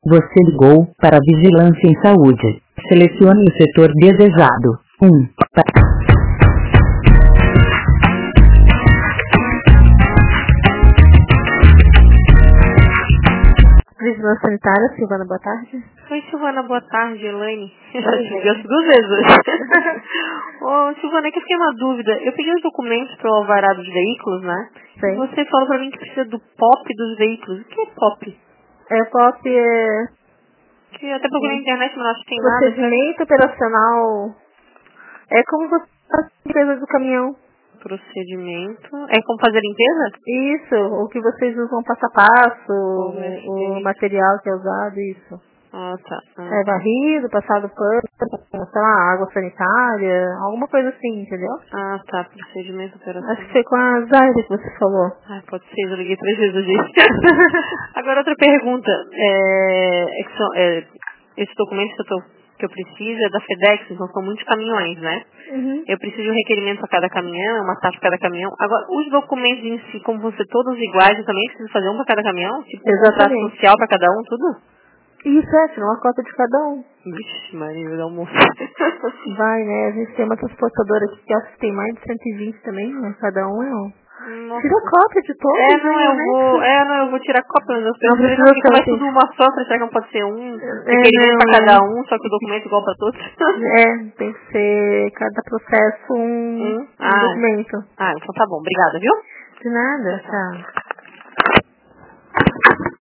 Você ligou para a Vigilância em Saúde. Selecione o setor desejado. 1. Vigilância Sanitária, Silvana, boa tarde. Oi, Silvana, boa tarde, Elaine. Eu já te liguei as 2 vezes hoje. Ô, Silvana, é que eu fiquei uma dúvida. Eu peguei os documentos para o alvará dos veículos, né? Sim. E você falou para mim que precisa do POP dos veículos. O que é POP? POP é... Que eu até procurei na internet, mas não acho que tem nada. Procedimento operacional. É como você faz a limpeza do caminhão. Procedimento. É como fazer limpeza? Isso, o que vocês usam passo a passo, o material que é usado, isso. Ah, tá. É varrido, passado pano, sei lá, água sanitária, alguma coisa assim, entendeu? Ah, tá. Procedimento operacional. Acho que foi com a Zaire que você falou. Ah, pode ser, eu liguei 3 vezes hoje. Agora outra pergunta. Esse documento que eu preciso é da FedEx, então são muitos caminhões, né? Uhum. Eu preciso de um requerimento para cada caminhão, uma taxa para cada caminhão. Agora, os documentos em si, como vão ser todos iguais, eu também preciso fazer um para cada caminhão? Tipo, um contrato Exatamente. social para cada um, tudo? Isso, tirar uma cópia de cada um. Vixe, Maria, eu vou dar almoço. Vai, né? A gente tem uma transportadora aqui que acho que tem mais de 120 também, né? Cada um é um. Nossa. Tira cópia de todos, eu vou tirar cópia, mas eu Não pensei, precisa fica ser mais assim. tudo uma só, será que não pode ser um requerimento para cada um, só que o documento é igual para todos? Tem que ser cada processo um documento. Ah, então tá bom, obrigada, viu? De nada, tchau.